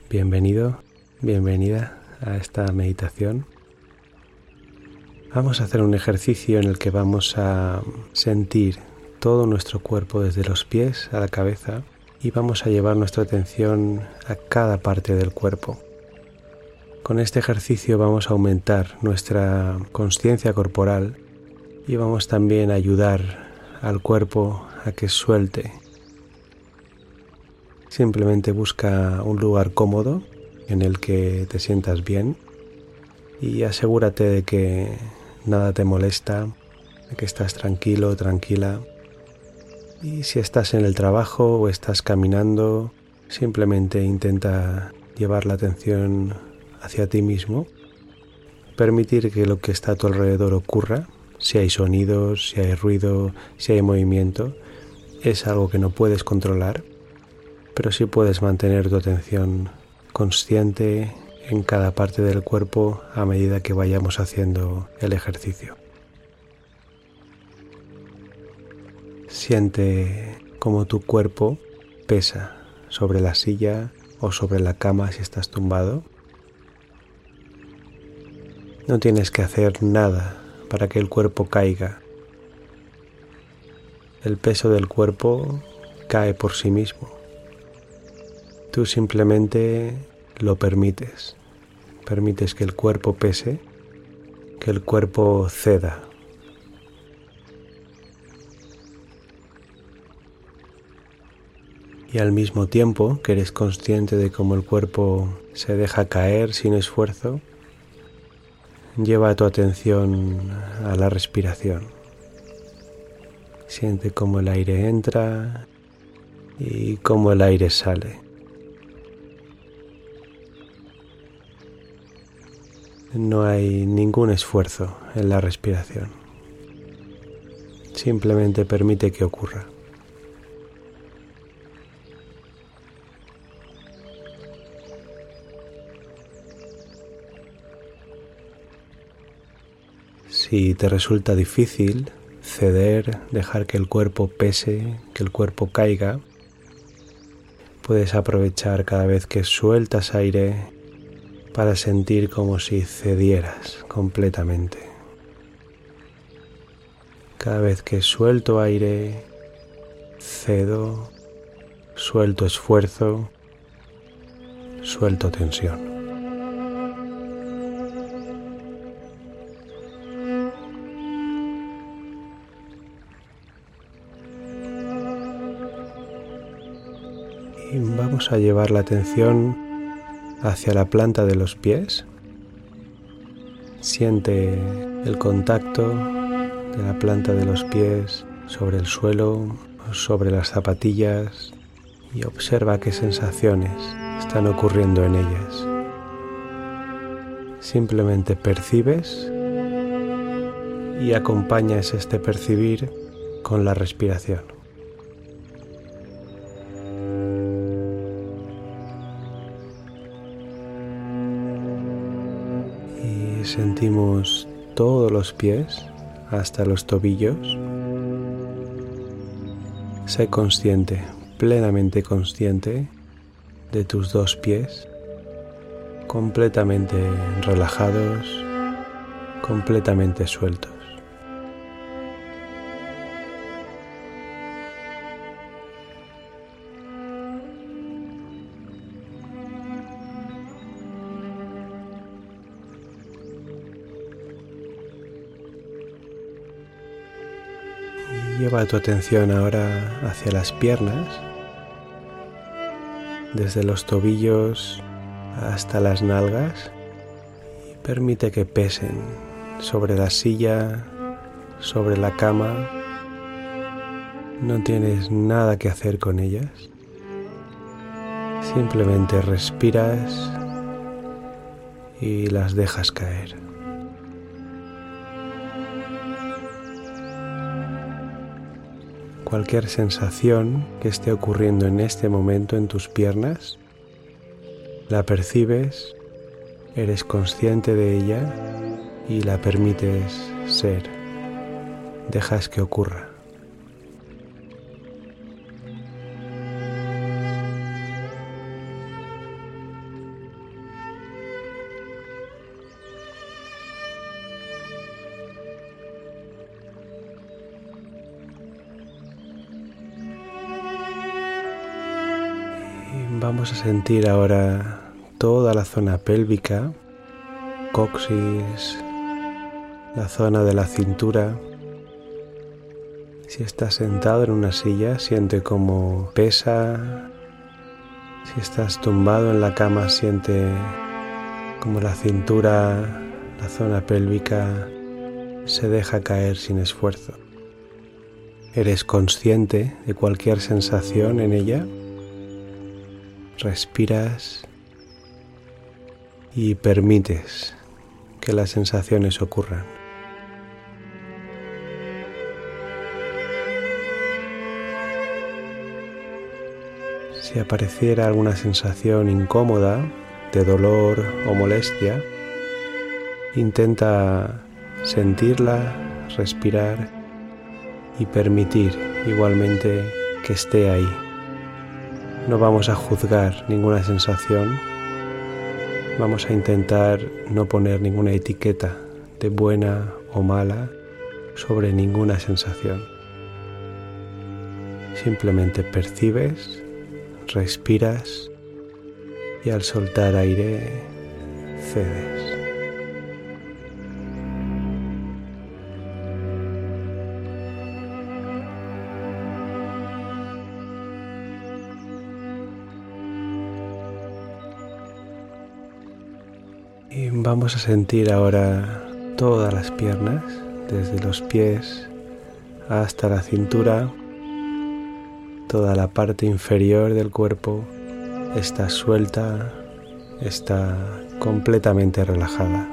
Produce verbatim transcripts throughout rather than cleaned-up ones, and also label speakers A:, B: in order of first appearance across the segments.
A: Bienvenido, bienvenida a esta meditación. Vamos a hacer un ejercicio en el que vamos a sentir todo nuestro cuerpo desde los pies a la cabeza y vamos a llevar nuestra atención a cada parte del cuerpo. Con este ejercicio vamos a aumentar nuestra consciencia corporal y vamos también a ayudar al cuerpo a que suelte. Simplemente busca un lugar cómodo en el que te sientas bien y asegúrate de que nada te molesta, de que estás tranquilo o tranquila. Y si estás en el trabajo o estás caminando, simplemente intenta llevar la atención hacia ti mismo, permitir que lo que está a tu alrededor ocurra. Si hay sonidos, si hay ruido, si hay movimiento, es algo que no puedes controlar, pero sí puedes mantener tu atención consciente en cada parte del cuerpo a medida que vayamos haciendo el ejercicio. Siente cómo tu cuerpo pesa sobre la silla o sobre la cama si estás tumbado. No tienes que hacer nada para que el cuerpo caiga. El peso del cuerpo cae por sí mismo. Tú simplemente lo permites. Permites que el cuerpo pese, que el cuerpo ceda. Y al mismo tiempo que eres consciente de cómo el cuerpo se deja caer sin esfuerzo, lleva tu atención a la respiración. Siente cómo el aire entra y cómo el aire sale. No hay ningún esfuerzo en la respiración. Simplemente permite que ocurra. Si te resulta difícil ceder, dejar que el cuerpo pese, que el cuerpo caiga, puedes aprovechar cada vez que sueltas aire para sentir como si cedieras completamente. Cada vez que suelto aire, cedo, suelto esfuerzo, suelto tensión. Y vamos a llevar la atención hacia la planta de los pies. Siente el contacto de la planta de los pies sobre el suelo, sobre las zapatillas y observa qué sensaciones están ocurriendo en ellas. Simplemente percibes y acompañas este percibir con la respiración. Sentimos todos los pies hasta los tobillos. Sé consciente, plenamente consciente de tus dos pies, completamente relajados, completamente sueltos. Lleva tu atención ahora hacia las piernas, desde los tobillos hasta las nalgas, y permite que pesen sobre la silla, sobre la cama. No tienes nada que hacer con ellas. Simplemente respiras y las dejas caer. Cualquier sensación que esté ocurriendo en este momento en tus piernas, la percibes, eres consciente de ella y la permites ser. Dejas que ocurra. Vamos a sentir ahora toda la zona pélvica, coxis, la zona de la cintura. Si estás sentado en una silla, siente cómo pesa. Si estás tumbado en la cama, siente cómo la cintura, la zona pélvica, se deja caer sin esfuerzo. ¿Eres consciente de cualquier sensación en ella? Respiras y permites que las sensaciones ocurran. Si apareciera alguna sensación incómoda, de dolor o molestia, intenta sentirla, respirar y permitir igualmente que esté ahí. No vamos a juzgar ninguna sensación, vamos a intentar no poner ninguna etiqueta de buena o mala sobre ninguna sensación. Simplemente percibes, respiras y al soltar aire cedes. Y vamos a sentir ahora todas las piernas, desde los pies hasta la cintura. Toda la parte inferior del cuerpo está suelta, está completamente relajada.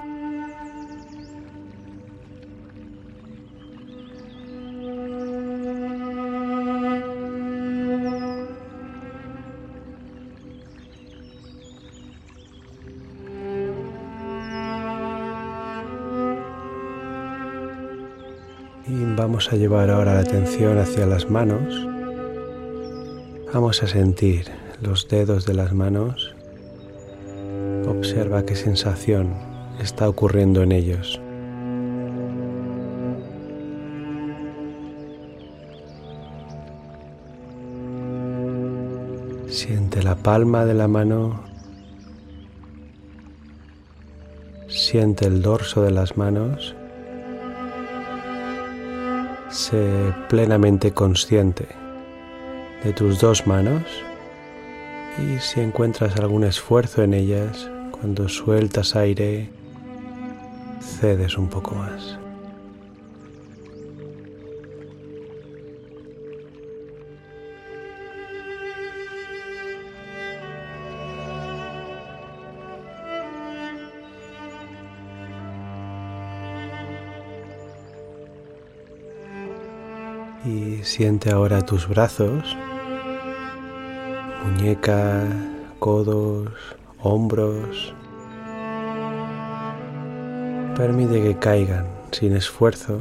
A: Y vamos a llevar ahora la atención hacia las manos. Vamos a sentir los dedos de las manos. Observa qué sensación está ocurriendo en ellos. Siente la palma de la mano. Siente el dorso de las manos. Sé plenamente consciente de tus dos manos y si encuentras algún esfuerzo en ellas, cuando sueltas aire, cedes un poco más. Y siente ahora tus brazos, muñecas, codos, hombros. Permite que caigan sin esfuerzo,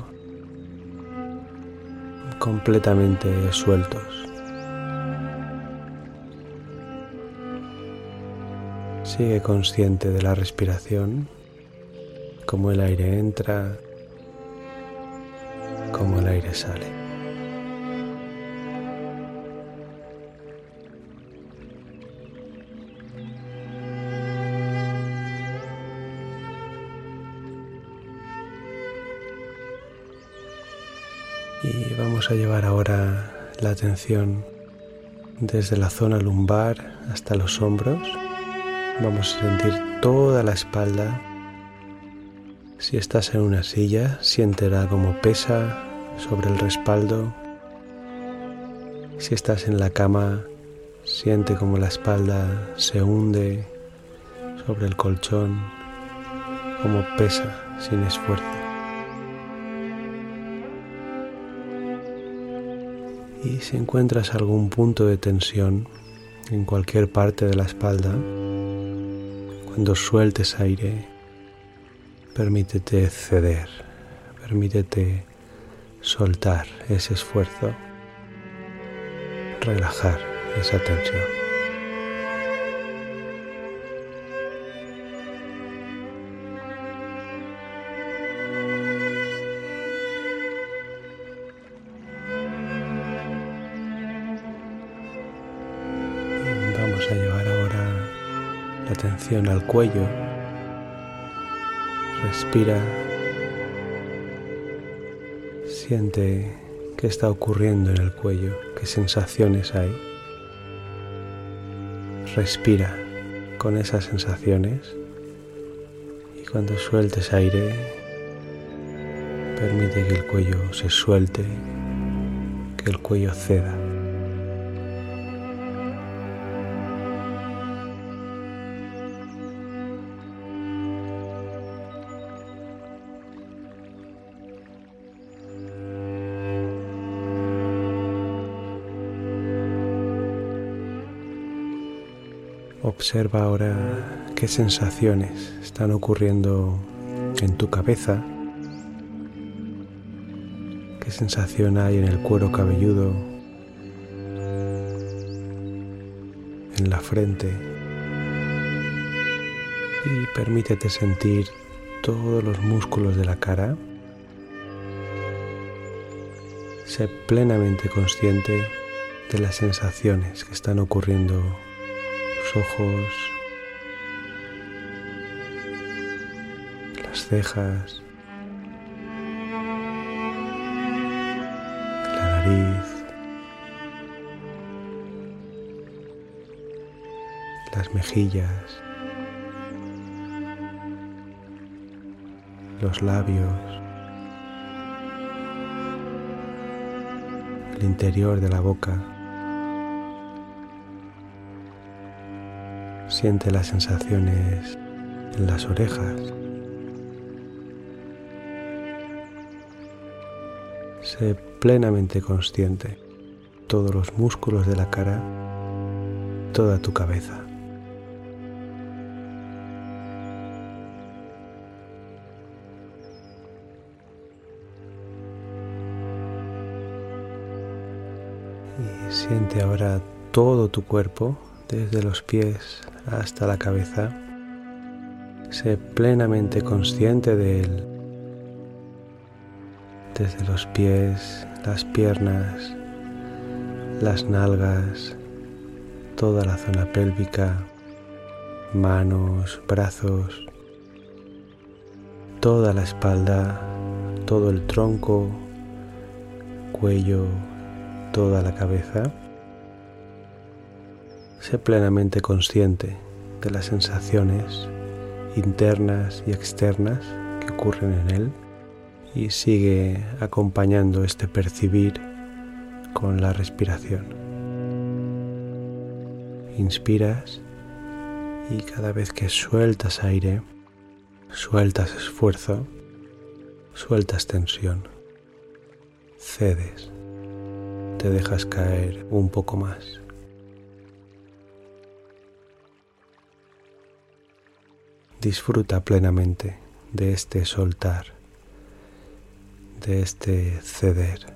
A: completamente sueltos. Sigue consciente de la respiración, cómo el aire entra, cómo el aire sale. Y vamos a llevar ahora la atención desde la zona lumbar hasta los hombros. Vamos a sentir toda la espalda. Si estás en una silla, siéntela como pesa sobre el respaldo. Si estás en la cama, siente como la espalda se hunde sobre el colchón, como pesa sin esfuerzo. Y si encuentras algún punto de tensión en cualquier parte de la espalda, cuando sueltes aire, permítete ceder, permítete soltar ese esfuerzo, relajar esa tensión. Vamos a llevar atención al cuello. Respira. Siente qué está ocurriendo en el cuello, qué sensaciones hay. Respira con esas sensaciones y cuando sueltes aire, permite que el cuello se suelte, que el cuello ceda. Observa ahora qué sensaciones están ocurriendo en tu cabeza, qué sensación hay en el cuero cabelludo, en la frente, y permítete sentir todos los músculos de la cara. Sé plenamente consciente de las sensaciones que están ocurriendo ojos, las cejas, la nariz, las mejillas, los labios, el interior de la boca. Siente las sensaciones en las orejas. Sé plenamente consciente de todos los músculos de la cara, toda tu cabeza. Y siente ahora todo tu cuerpo, desde los pies hasta la cabeza. Sé plenamente consciente de él. Desde los pies, las piernas, las nalgas, toda la zona pélvica, manos, brazos, toda la espalda, todo el tronco, cuello, toda la cabeza. Sé plenamente consciente de las sensaciones internas y externas que ocurren en él y sigue acompañando este percibir con la respiración. Inspiras y cada vez que sueltas aire, sueltas esfuerzo, sueltas tensión, cedes, te dejas caer un poco más. Disfruta plenamente de este soltar, de este ceder.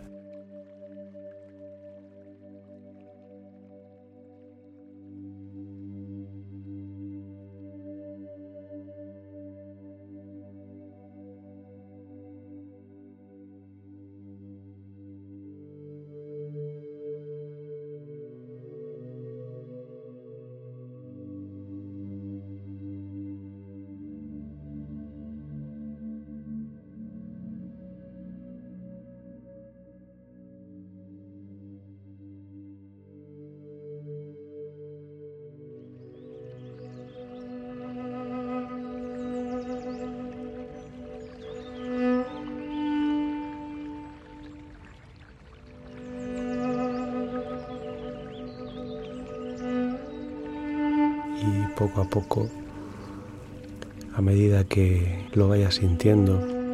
A: Y poco a poco, a medida que lo vayas sintiendo,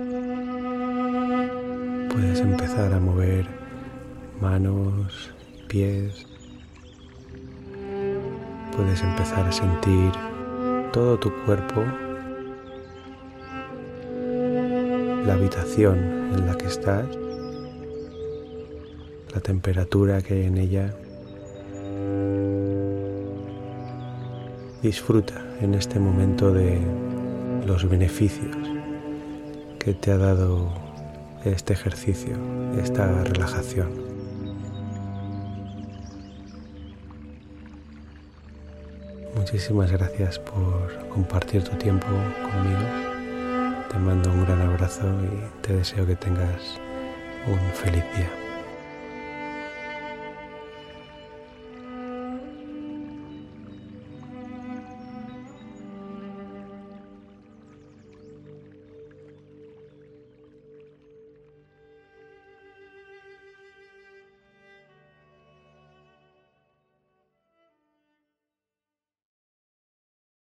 A: puedes empezar a mover manos, pies. Puedes empezar a sentir todo tu cuerpo, la habitación en la que estás, la temperatura que hay en ella. Disfruta en este momento de los beneficios que te ha dado este ejercicio, esta relajación. Muy muchísimas gracias por compartir tu tiempo conmigo. Te mando un gran abrazo y te deseo que tengas un feliz día.